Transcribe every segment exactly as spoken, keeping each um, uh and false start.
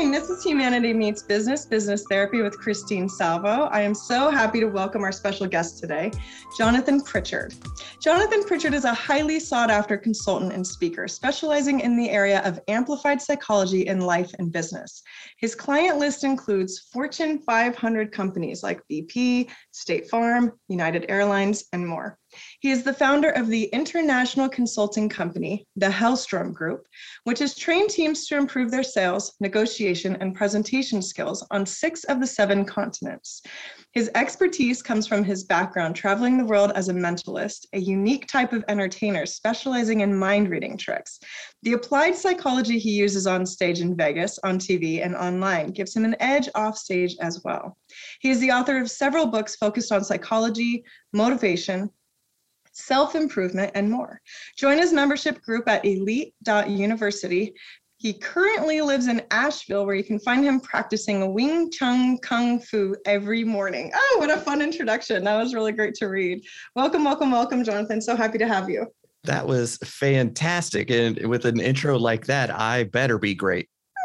morning. This is Humanity Meets Business, Business Therapy with Christine Salvo. I am so happy to welcome our special guest today, Jonathan Pritchard. Jonathan Pritchard is a highly sought after consultant and speaker, specializing in the area of amplified psychology in life and business. His client list includes Fortune five hundred companies like B P, State Farm, United Airlines, and more. He is the founder of the international consulting company, the Hellstrom Group, which has trained teams to improve their sales, negotiation, and presentation skills on six of the seven continents. His expertise comes from his background traveling the world as a mentalist, a unique type of entertainer specializing in mind reading tricks. The applied psychology he uses on stage in Vegas, on T V, and online gives him an edge off stage as well. He is the author of several books focused on psychology, motivation, self-improvement, and more. Join his membership group at elite dot university. He currently lives in Asheville, where you can find him practicing Wing Chun Kung Fu every morning. Oh, what a fun introduction. That was really great to read. Welcome, welcome, welcome, Jonathan. So happy to have you. That was fantastic. And with an intro like that, I better be great.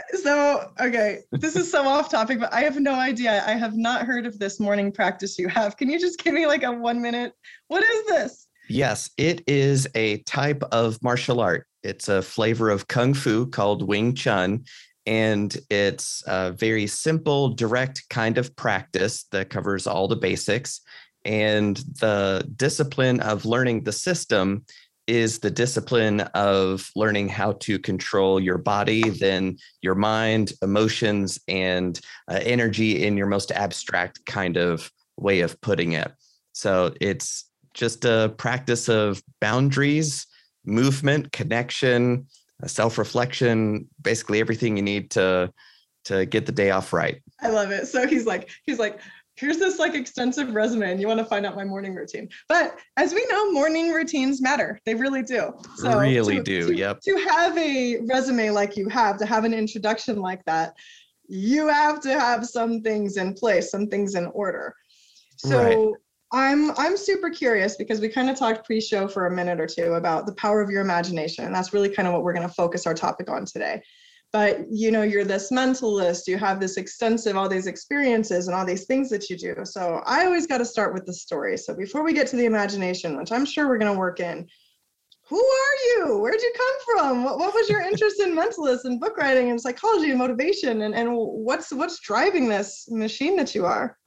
So, okay, this is so off topic, but I have no idea. I have not heard of this morning practice you have. Can you just give me like a one minute? What is this? Yes, it is a type of martial art. It's a flavor of Kung Fu called Wing Chun, and it's a very simple, direct kind of practice that covers all the basics. And the discipline of learning the system is the discipline of learning how to control your body, then your mind, emotions, and uh, energy in your most abstract kind of way of putting it. So it's just a practice of boundaries, movement, connection, self-reflection, basically everything you need to, to get the day off right. I love it. So he's like, he's like, here's this like extensive resume and you want to find out my morning routine. But as we know, morning routines matter. They really do. So really to, do. To, yep. To have a resume like you have, to have an introduction like that, you have to have some things in place, some things in order. So right. I'm I'm super curious because we kind of talked pre-show for a minute or two about the power of your imagination. And that's really kind of what we're going to focus our topic on today. But, you know, you're this mentalist, you have this extensive, all these experiences and all these things that you do. So I always got to start with the story. So before we get to the imagination, which I'm sure we're going to work in, who are you? Where'd you come from? What, what was your interest in mentalist and book writing and psychology and motivation? And, and what's what's driving this machine that you are?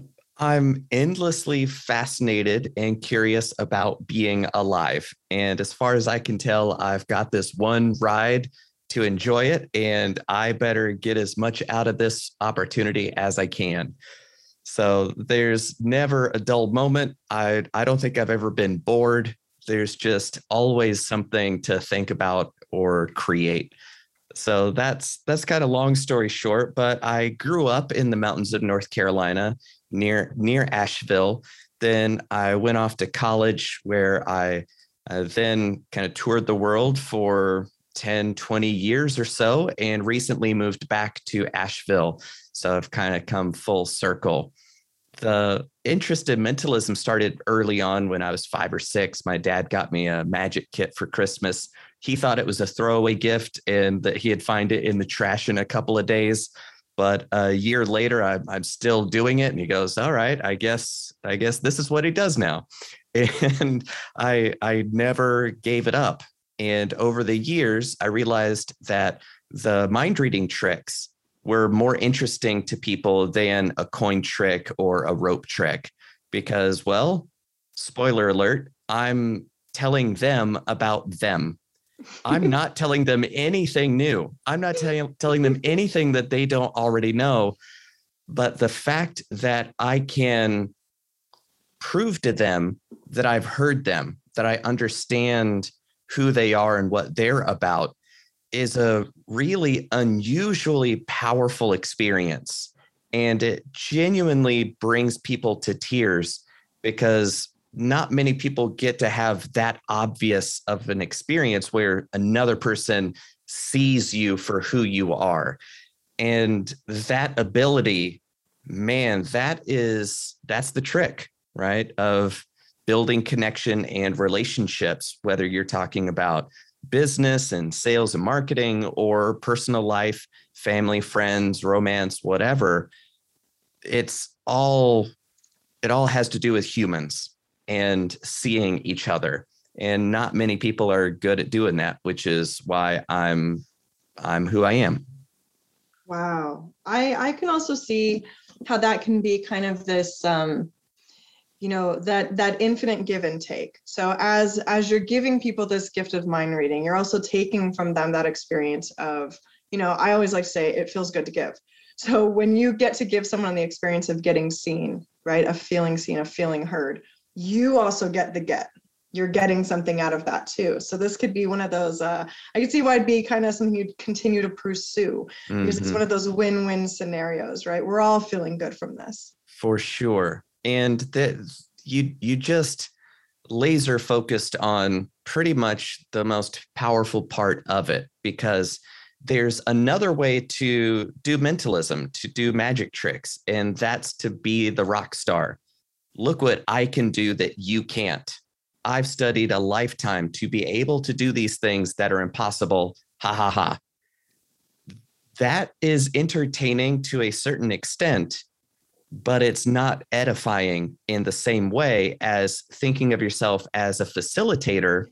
I'm endlessly fascinated and curious about being alive. And as far as I can tell, I've got this one ride to enjoy it, and I better get as much out of this opportunity as I can. So there's never a dull moment. I, I don't think I've ever been bored. There's just always something to think about or create. So that's that's kind of long story short, but I grew up in the mountains of North Carolina near near Asheville. Then I went off to college where I uh, then kind of toured the world for ten, twenty years or so, and recently moved back to Asheville. So I've kind of come full circle. The interest in mentalism started early on when I was five or six. My dad got me a magic kit for Christmas. He thought it was a throwaway gift and that he'd find it in the trash in a couple of days. But a year later, I'm, I'm still doing it. And he goes, all right, I guess, I guess this is what he does now. And I, I never gave it up. And over the years, I realized that the mind reading tricks were more interesting to people than a coin trick or a rope trick because, well, spoiler alert, I'm telling them about them. I'm not telling them anything new. I'm not tell- telling them anything that they don't already know. But the fact that I can prove to them that I've heard them, that I understand who they are and what they're about is a really unusually powerful experience. And it genuinely brings people to tears because not many people get to have that obvious of an experience where another person sees you for who you are. And that ability, man, that is, that's the trick, right? Of building connection and relationships, whether you're talking about business and sales and marketing or personal life, family, friends, romance, whatever, it's all, it all has to do with humans and seeing each other. And not many people are good at doing that, which is why I'm, I'm who I am. Wow. I, I can also see how that can be kind of this, um, you know, that that infinite give and take. So as as you're giving people this gift of mind reading, you're also taking from them that experience of, you know, I always like to say it feels good to give. So when you get to give someone the experience of getting seen, right, of feeling seen, of feeling heard, you also get the get. You're getting something out of that too. So this could be one of those, uh, I could see why it'd be kind of something you'd continue to pursue, because mm-hmm. it's one of those win-win scenarios, right? We're all feeling good from this. For sure. And that you you just laser focused on pretty much the most powerful part of it, because there's another way to do mentalism, to do magic tricks, and that's to be the rock star. Look what I can do that you can't. I've studied a lifetime to be able to do these things that are impossible. Ha ha ha. That is entertaining to a certain extent, but it's not edifying in the same way as thinking of yourself as a facilitator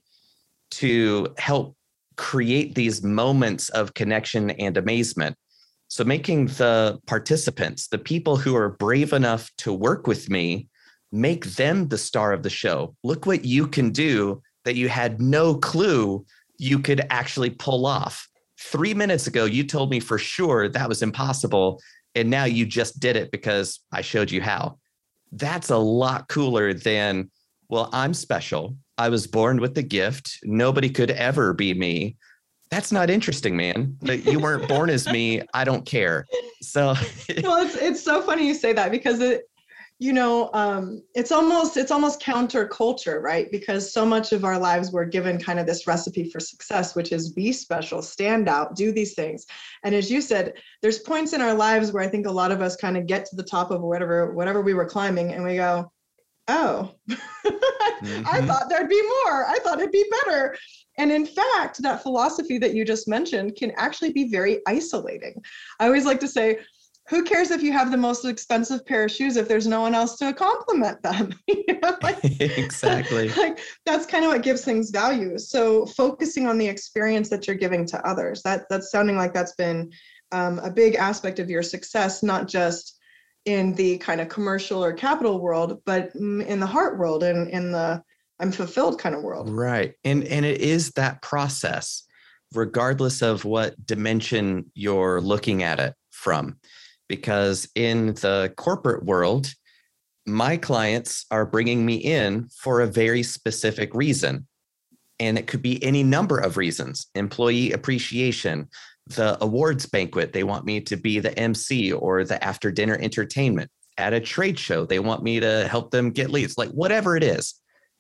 to help create these moments of connection and amazement. So making the participants, the people who are brave enough to work with me, make them the star of the show. Look what you can do that you had no clue you could actually pull off. Three minutes ago, you told me for sure that was impossible. And now you just did it because I showed you how. That's a lot cooler than, well, I'm special. I was born with the gift. Nobody could ever be me. That's not interesting, man. But you weren't born as me. I don't care. So, well, it's it's so funny you say that, because it, you know, um, it's almost it's almost counterculture, right? Because so much of our lives we're given kind of this recipe for success, which is be special, stand out, do these things. And as you said, there's points in our lives where I think a lot of us kind of get to the top of whatever whatever we were climbing, and we go, oh, mm-hmm. I thought there'd be more. I thought it'd be better. And in fact, that philosophy that you just mentioned can actually be very isolating. I always like to say, who cares if you have the most expensive pair of shoes if there's no one else to compliment them? You know, like, exactly. Like that's kind of what gives things value. So focusing on the experience that you're giving to others, that that's sounding like that's been um, a big aspect of your success, not just in the kind of commercial or capital world, but in the heart world and in the I'm fulfilled kind of world. Right. And, and it is that process, regardless of what dimension you're looking at it from. Because in the corporate world, my clients are bringing me in for a very specific reason. And it could be any number of reasons. Employee appreciation, the awards banquet, they want me to be the M C or the after dinner entertainment. At a trade show, they want me to help them get leads, like whatever it is.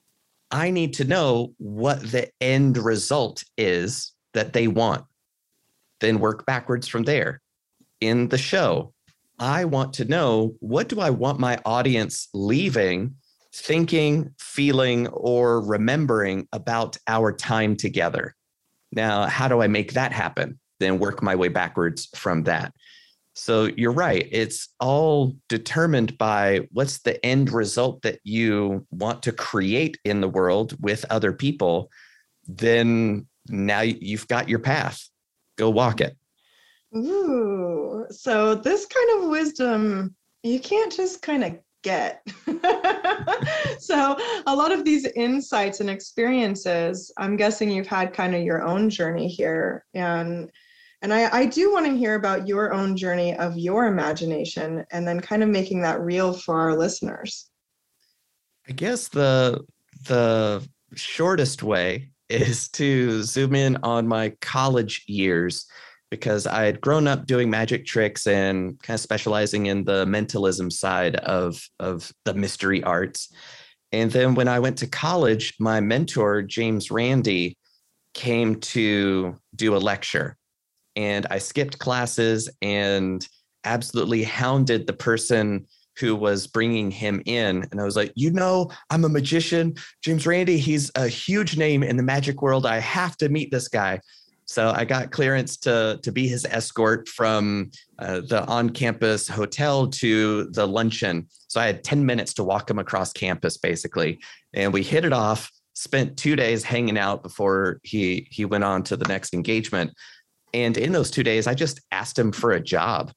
I need to know what the end result is that they want, then work backwards from there. In the show, I want to know, what do I want my audience leaving, thinking, feeling, or remembering about our time together? Now, how do I make that happen? Then work my way backwards from that. So you're right. It's all determined by what's the end result that you want to create in the world with other people. Then now you've got your path. Go walk it. Ooh, so this kind of wisdom, you can't just kind of get. So a lot of these insights and experiences, I'm guessing you've had kind of your own journey here. And and I, I do want to hear about your own journey of your imagination and then kind of making that real for our listeners. I guess the the shortest way is to zoom in on my college years, because I had grown up doing magic tricks and kind of specializing in the mentalism side of, of the mystery arts. And then when I went to college, my mentor, James Randi, came to do a lecture. And I skipped classes and absolutely hounded the person who was bringing him in. And I was like, you know, I'm a magician. James Randi, he's a huge name in the magic world. I have to meet this guy. So I got clearance to, to be his escort from uh, the on-campus hotel to the luncheon. So I had ten minutes to walk him across campus, basically. And we hit it off, spent two days hanging out before he, he went on to the next engagement. And in those two days, I just asked him for a job.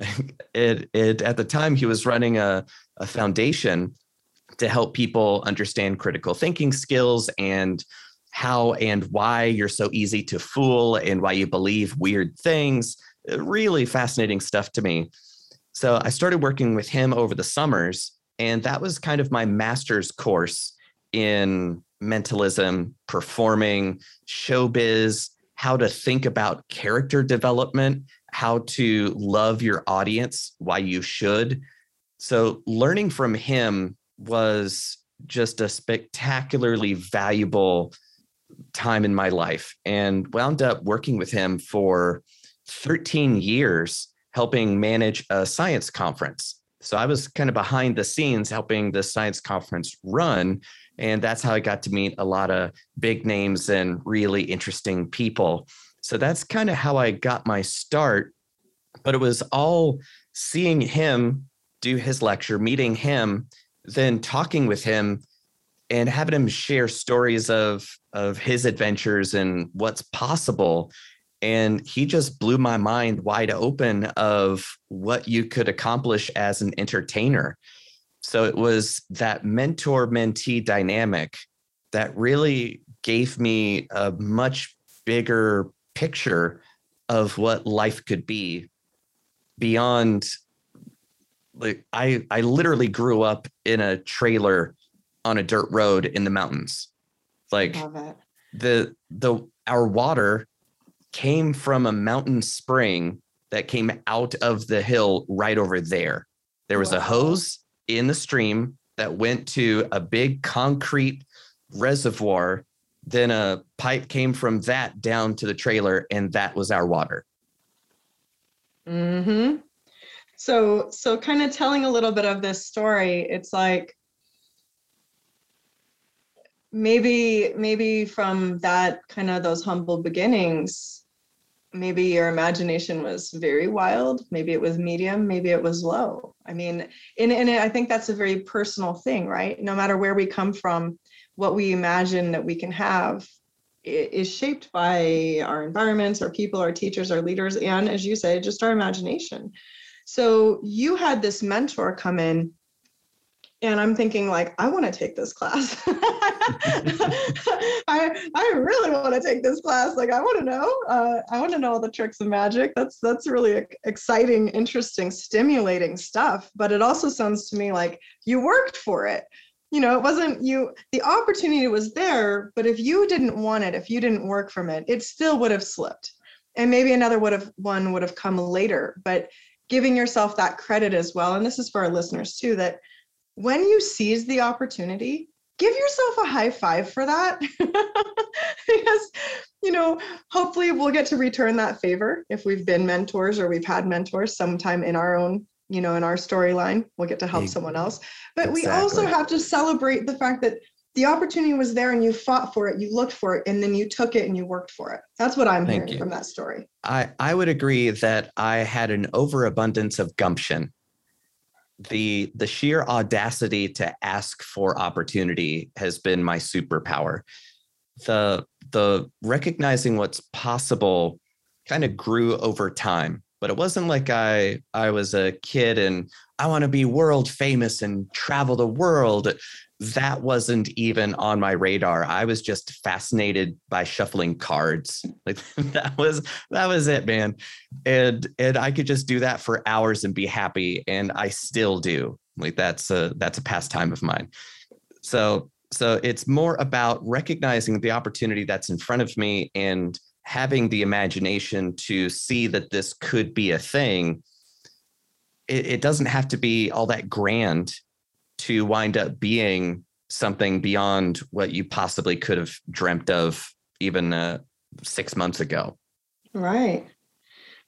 It, it, at the time, he was running a, a foundation to help people understand critical thinking skills and how and why you're so easy to fool and why you believe weird things. Really fascinating stuff to me. So I started working with him over the summers, and that was kind of my master's course in mentalism, performing, showbiz, how to think about character development, how to love your audience, why you should. So learning from him was just a spectacularly valuable time in my life, and wound up working with him for thirteen years, helping manage a science conference. So I was kind of behind the scenes helping the science conference run. And that's how I got to meet a lot of big names and really interesting people. So that's kind of how I got my start. But it was all seeing him do his lecture, meeting him, then talking with him and having him share stories of, of his adventures and what's possible. And he just blew my mind wide open of what you could accomplish as an entertainer. So it was that mentor-mentee dynamic that really gave me a much bigger picture of what life could be beyond. Like I, I literally grew up in a trailer on a dirt road in the mountains. Like the the our water came from a mountain spring that came out of the hill right over there. There was wow. a hose in the stream that went to a big concrete reservoir. Then a pipe came from that down to the trailer, and that was our water. Mm-hmm. So, so kind of telling a little bit of this story, it's like maybe, maybe from that kind of those humble beginnings, maybe your imagination was very wild. Maybe it was medium. Maybe it was low. I mean, and, and I think that's a very personal thing, right? No matter where we come from, what we imagine that we can have is shaped by our environments, our people, our teachers, our leaders, and as you say, just our imagination. So you had this mentor come in, and I'm thinking like, I want to take this class. I I really want to take this class. Like, I want to know. Uh, I want to know all the tricks of magic. That's that's really exciting, interesting, stimulating stuff. But it also sounds to me like you worked for it. You know, it wasn't you. The opportunity was there, but if you didn't want it, if you didn't work from it, it still would have slipped, and maybe another would have one would have come later. But giving yourself that credit as well, and this is for our listeners too, that when you seize the opportunity, give yourself a high five for that. Because, you know, hopefully we'll get to return that favor if we've been mentors or we've had mentors sometime in our own, you know, in our storyline, we'll get to help someone else. But exactly. We also have to celebrate the fact that the opportunity was there and you fought for it, you looked for it, and then you took it and you worked for it. That's what I'm Thank hearing you. From that story. I, I would agree that I had an overabundance of gumption. The, the sheer audacity to ask for opportunity has been my superpower. The, the recognizing what's possible kind of grew over time, but it wasn't like I, I was a kid and I want to be world famous and travel the world. That wasn't even on my radar. I was just fascinated by shuffling cards. Like that was that was it, man. And and I could just do that for hours and be happy. And I still do. Like that's a that's a pastime of mine. So so it's more about recognizing the opportunity that's in front of me and having the imagination to see that this could be a thing. It, it doesn't have to be all that grand to wind up being something beyond what you possibly could have dreamt of even uh, six months ago. Right.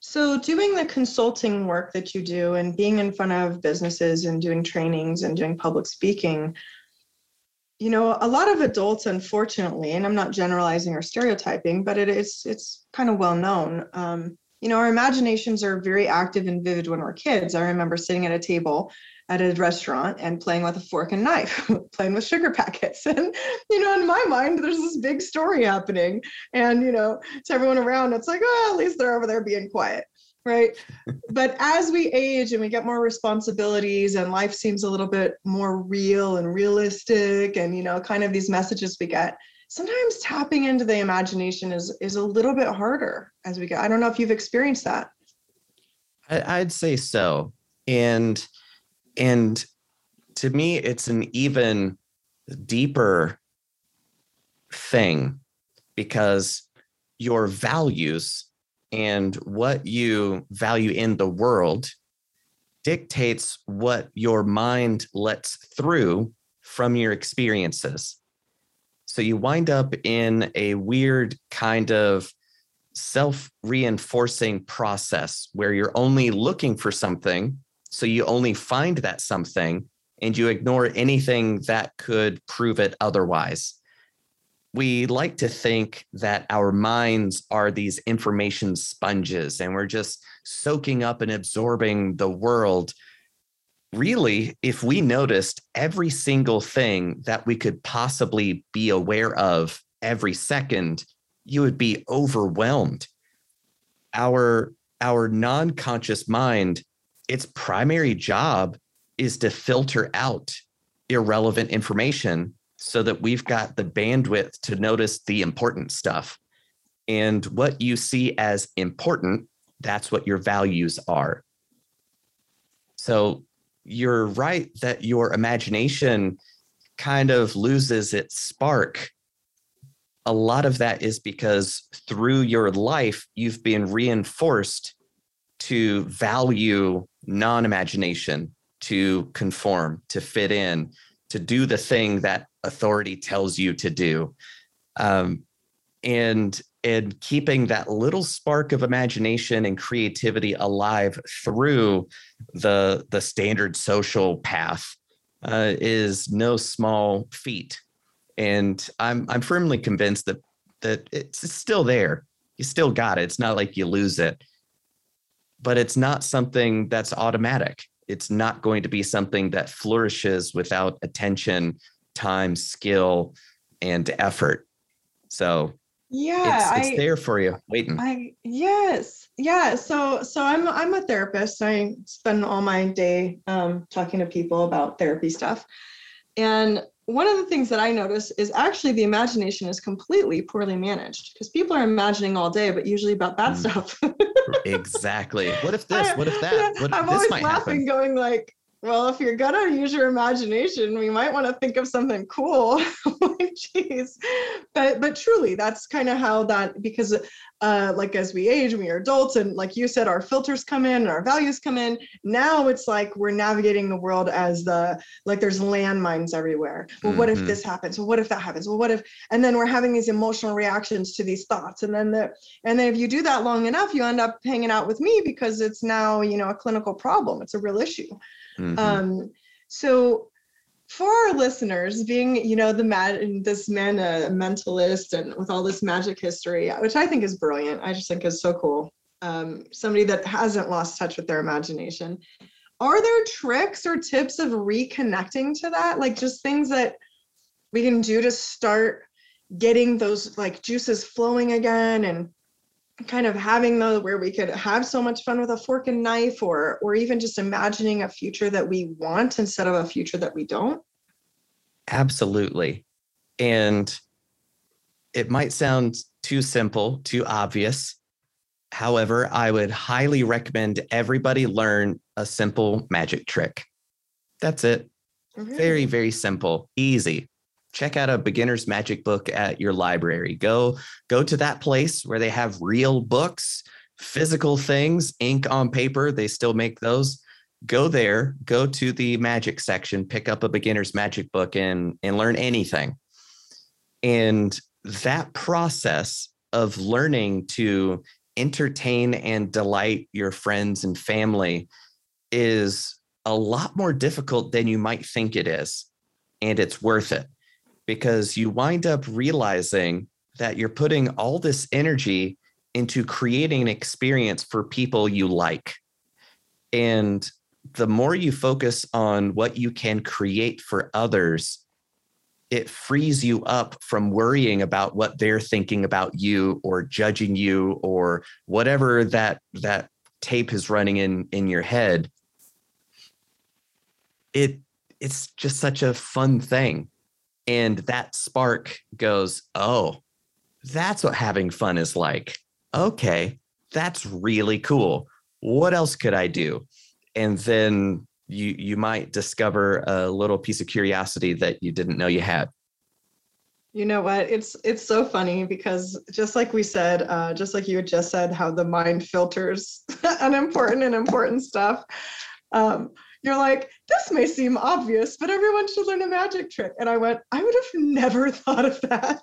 So doing the consulting work that you do and being in front of businesses and doing trainings and doing public speaking, you know, a lot of adults, unfortunately, and I'm not generalizing or stereotyping, but it is, it's kind of well known. Um, you know, our imaginations are very active and vivid when we're kids. I remember sitting at a table at a restaurant and playing with a fork and knife, playing with sugar packets. And, you know, in my mind, there's this big story happening. And, you know, to everyone around, it's like, oh, at least they're over there being quiet. Right. But as we age and we get more responsibilities and life seems a little bit more real and realistic and, you know, kind of these messages we get, sometimes tapping into the imagination is, is a little bit harder as we go. I don't know if you've experienced that. I, I'd say so. And, and to me, it's an even deeper thing because your values and what you value in the world dictates what your mind lets through from your experiences. So you wind up in a weird kind of self-reinforcing process where you're only looking for something. So you only find that something and you ignore anything that could prove it otherwise. We like to think that our minds are these information sponges and we're just soaking up and absorbing the world. Really, if we noticed every single thing that we could possibly be aware of every second, you would be overwhelmed. Our, our non-conscious mind, its primary job is to filter out irrelevant information so that we've got the bandwidth to notice the important stuff. And what you see as important, that's what your values are. So you're right that your imagination kind of loses its spark. A lot of that is because through your life, you've been reinforced to value non-imagination, to conform, to fit in, to do the thing that authority tells you to do. Um, and, and keeping that little spark of imagination and creativity alive through the, the standard social path uh, is no small feat. And I'm, I'm firmly convinced that, that it's still there. You still got it. It's not like you lose it, but it's not something that's automatic. It's not going to be something that flourishes without attention, time, skill, and effort. So yeah, it's, it's I, there for you, waiting. I yes, yeah. So so I'm I'm a therapist. I spend all my day um, talking to people about therapy stuff, and one of the things that I notice is actually the imagination is completely poorly managed because people are imagining all day, but usually about bad mm. stuff. Exactly. What if this? What if that? Yeah, what if I'm this always might laughing, happen? going like, well, if you're gonna use your imagination, we might want to think of something cool. Like, geez. But but truly, that's kind of how that, because uh, like as we age, we are adults, and like you said, our filters come in and our values come in. Now it's like we're navigating the world as the, like there's landmines everywhere. Well, mm-hmm. What if this happens? Well, what if that happens? Well, what if, and then we're having these emotional reactions to these thoughts. And then the, and then if you do that long enough, you end up hanging out with me because it's now, you know, a clinical problem. It's a real issue. Mm-hmm. Um, so for our listeners, being, you know, the mad and this man, a mentalist, and with all this magic history, which I think is brilliant. I just think is so cool. Um, somebody that hasn't lost touch with their imagination. Are there tricks or tips of reconnecting to that? Like just things that we can do to start getting those like juices flowing again and kind of having those where we could have so much fun with a fork and knife, or or even just imagining a future that we want instead of a future that we don't? Absolutely. And it might sound too simple, too obvious. However, I would highly recommend everybody learn a simple magic trick. That's it. Mm-hmm. Very, very simple, easy. Check out a beginner's magic book at your library. Go, go to that place where they have real books, physical things, ink on paper. They still make those. Go there, go to the magic section, pick up a beginner's magic book and, and learn anything. And that process of learning to entertain and delight your friends and family is a lot more difficult than you might think it is. And it's worth it because you wind up realizing that you're putting all this energy into creating an experience for people you like. And the more you focus on what you can create for others, it frees you up from worrying about what they're thinking about you or judging you or whatever that that tape is running in in your head. It it's just such a fun thing. And that spark goes, oh, that's what having fun is like. Okay, that's really cool. What else could I do? And then you you might discover a little piece of curiosity that you didn't know you had. You know what? It's it's so funny because just like we said, uh, just like you had just said, how the mind filters unimportant and important stuff. Um, you're like, this may seem obvious, but everyone should learn a magic trick. And I went, I would have never thought of that.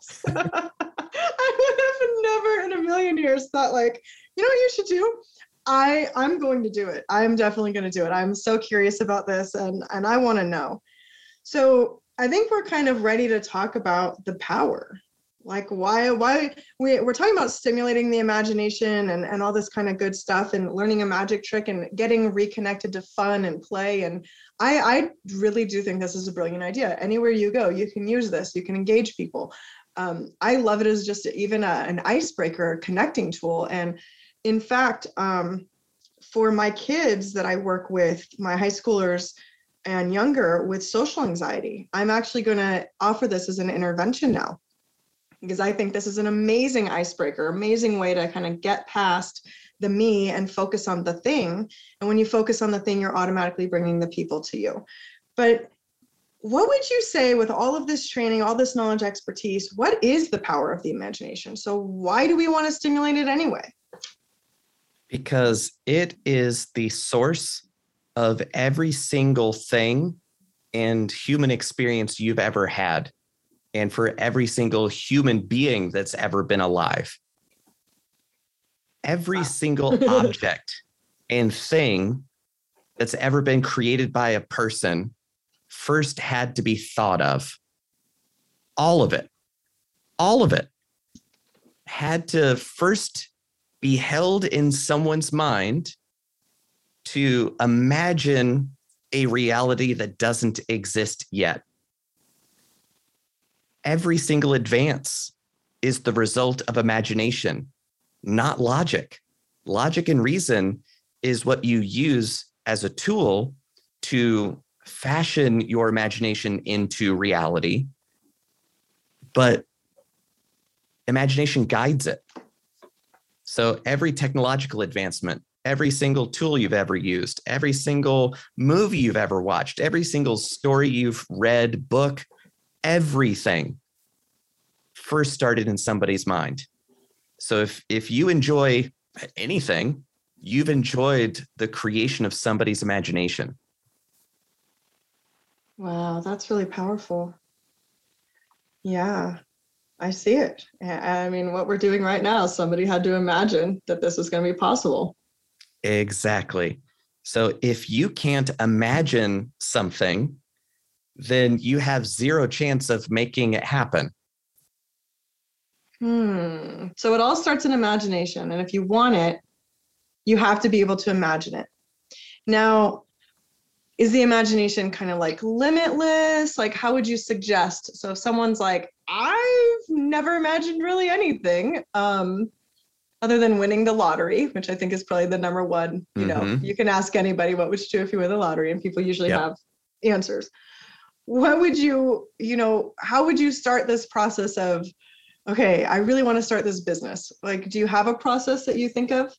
I would have never in a million years thought like, you know what you should do? I, I'm going to do it. I'm definitely going to do it. I'm so curious about this and, and I want to know. So I think we're kind of ready to talk about the power. Like why, why we, we're talking about stimulating the imagination and, and all this kind of good stuff and learning a magic trick and getting reconnected to fun and play. And I, I really do think this is a brilliant idea. Anywhere you go, you can use this, you can engage people. Um, I love it as just even a, an icebreaker, a connecting tool. And in fact, um, for my kids that I work with, my high schoolers and younger with social anxiety, I'm actually going to offer this as an intervention now, because I think this is an amazing icebreaker, amazing way to kind of get past the me and focus on the thing. And when you focus on the thing, you're automatically bringing the people to you. But what would you say with all of this training, all this knowledge, expertise, what is the power of the imagination? So why do we want to stimulate it anyway? Because it is the source of every single thing and human experience you've ever had, and for every single human being that's ever been alive. Every wow. single object and thing that's ever been created by a person first had to be thought of. All of it, all of it had to first be held in someone's mind to imagine a reality that doesn't exist yet. Every single advance is the result of imagination, not logic. Logic and reason is what you use as a tool to fashion your imagination into reality, but imagination guides it. So every technological advancement, every single tool you've ever used, every single movie you've ever watched, every single story you've read, book, everything first started in somebody's mind. So if, if you enjoy anything, you've enjoyed the creation of somebody's imagination. Wow, that's really powerful. Yeah, I see it. I mean, what we're doing right now, somebody had to imagine that this was going to be possible. Exactly. So if you can't imagine something, then you have zero chance of making it happen. Hmm. So it all starts in imagination. And if you want it, you have to be able to imagine it. Now, is the imagination kind of like limitless? Like, how would you suggest? So if someone's like, I've never imagined really anything um, other than winning the lottery, which I think is probably the number one, you know, mm-hmm. You can ask anybody, what would you do if you win the lottery? And people usually yep. have answers. What would you, you know, how would you start this process of, okay, I really want to start this business? Like, do you have a process that you think of?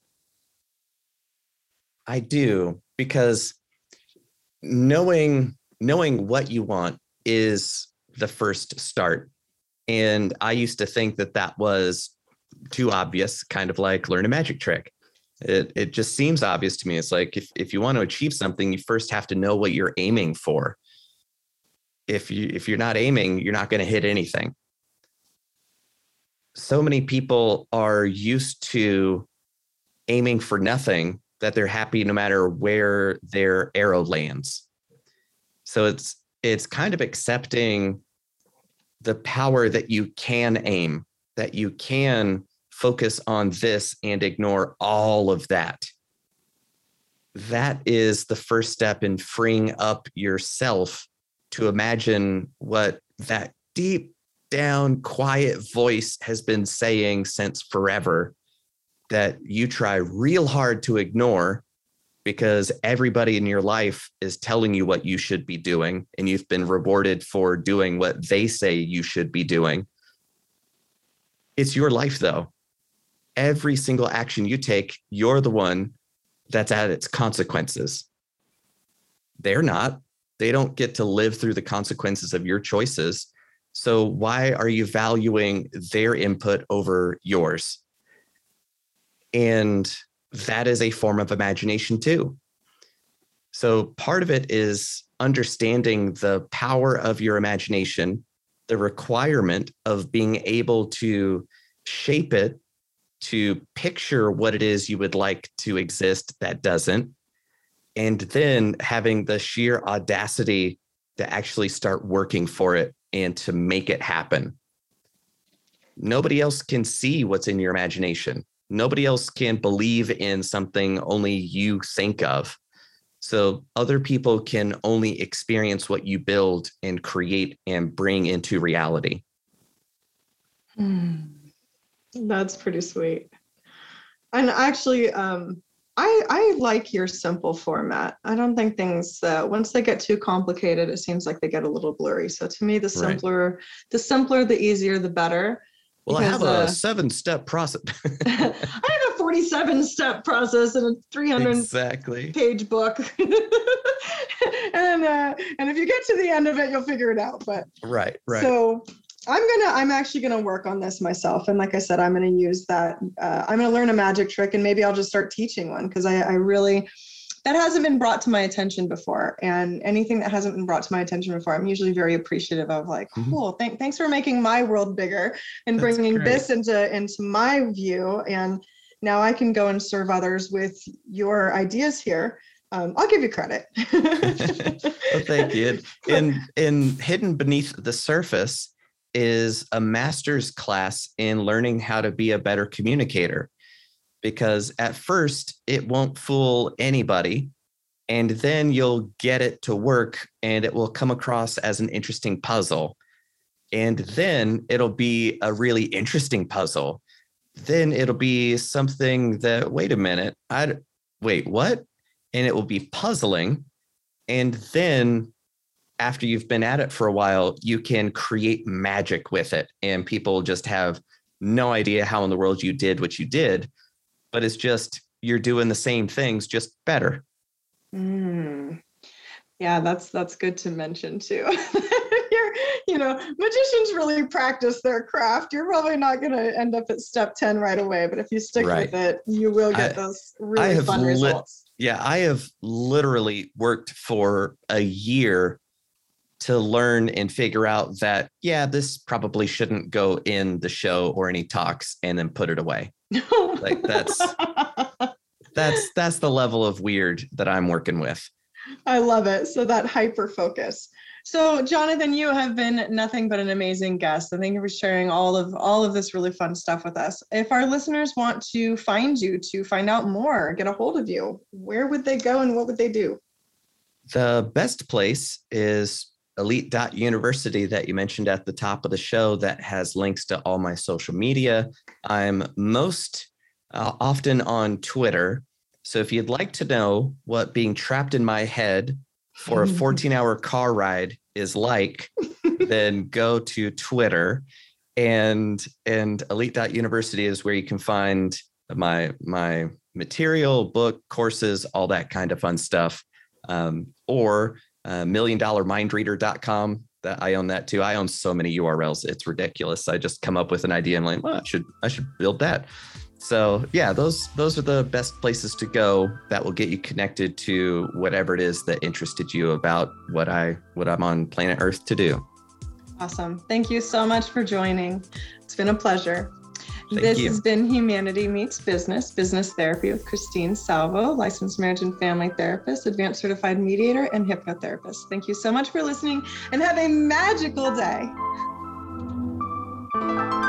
I do, because knowing knowing what you want is the first start. And I used to think that that was too obvious, kind of like learn a magic trick. It it just seems obvious to me. It's like if, if you want to achieve something, you first have to know what you're aiming for. If you if you're not aiming, you're not going to hit anything. So many people are used to aiming for nothing, that they're happy no matter where their arrow lands. So it's it's kind of accepting the power that you can aim, that you can focus on this and ignore all of that. That is the first step in freeing up yourself to imagine what that deep down quiet voice has been saying since forever, that you try real hard to ignore because everybody in your life is telling you what you should be doing, and you've been rewarded for doing what they say you should be doing. It's your life, though. Every single action you take, you're the one that's at its consequences. They're not. They don't get to live through the consequences of your choices. So why are you valuing their input over yours? And that is a form of imagination too. So part of it is understanding the power of your imagination, the requirement of being able to shape it, to picture what it is you would like to exist that doesn't, and then having the sheer audacity to actually start working for it and to make it happen. Nobody else can see what's in your imagination. Nobody else can believe in something only you think of. So other people can only experience what you build and create and bring into reality. Mm, that's pretty sweet. And actually, um, I, I like your simple format. I don't think things, uh, once they get too complicated, it seems like they get a little blurry. So to me, the simpler, right. the simpler, the easier, the better. Well, because, I have a uh, seven-step process. I have a forty-seven step process and a three hundred exactly. page book. and uh, and if you get to the end of it, you'll figure it out. But right, right. So I'm gonna, I'm actually gonna work on this myself. And like I said, I'm gonna use that. Uh, I'm gonna learn a magic trick, and maybe I'll just start teaching one, because I, I really, that hasn't been brought to my attention before. And anything that hasn't been brought to my attention before, I'm usually very appreciative of, like, cool, th- thanks for making my world bigger and That's bringing great. this into, into my view. And now I can go and serve others with your ideas here. Um, I'll give you credit. Well, thank you. And, and hidden beneath the surface is a master's class in learning how to be a better communicator. Because at first it won't fool anybody, and then you'll get it to work and it will come across as an interesting puzzle. And then it'll be a really interesting puzzle. Then it'll be something that, wait a minute, I wait, what? And it will be puzzling. And then after you've been at it for a while, you can create magic with it. And people just have no idea how in the world you did what you did. But it's just, you're doing the same things, just better. Mm. Yeah, that's that's good to mention too. You're, you know, magicians really practice their craft. You're probably not going to end up at step ten right away, but if you stick right. with it, you will get I, those really fun li- results. Yeah, I have literally worked for a year to learn and figure out that, yeah, this probably shouldn't go in the show or any talks, and then put it away. Like that's that's that's the level of weird that I'm working with. I love it. So that hyper focus. So Jonathan, you have been nothing but an amazing guest. And thank you for sharing all of all of this really fun stuff with us. If our listeners want to find you, to find out more, get a hold of you, where would they go and what would they do? The best place is elite dot university that you mentioned at the top of the show, that has links to all my social media. I'm most uh, often on Twitter. So if you'd like to know what being trapped in my head for a fourteen hour car ride is like, then go to Twitter. And and elite dot university is where you can find my my material, book, courses, all that kind of fun stuff. Um, or Uh, million dollar mind reader dot com, that I own that too. I own so many U R Ls, it's ridiculous. I just come up with an idea and I'm like, well, I should I should build that. So yeah, those those are the best places to go that will get you connected to whatever it is that interested you about what I what I'm on planet Earth to do. Awesome. Thank you so much for joining. It's been a pleasure. Thank this you. has been Humanity Meets Business, Business Therapy with Christine Salvo, licensed marriage and family therapist, advanced certified mediator, and hypnotherapist. Thank you so much for listening and have a magical day.